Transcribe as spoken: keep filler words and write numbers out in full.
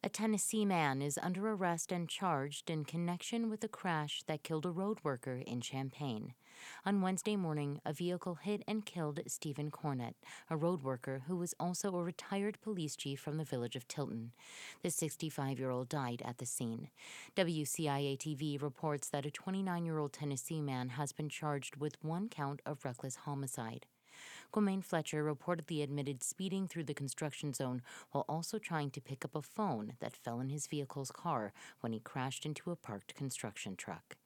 A Tennessee man is under arrest and charged in connection with a crash that killed a road worker in Champaign. On Wednesday morning, a vehicle hit and killed Stephen Cornett, a road worker who was also a retired police chief from the village of Tilton. The sixty-five-year-old died at the scene. W C I A T V reports that a twenty-nine-year-old Tennessee man has been charged with one count of reckless homicide. Quamaine Fletcher reportedly admitted speeding through the construction zone while also trying to pick up a phone that fell in his vehicle's car when he crashed into a parked construction truck.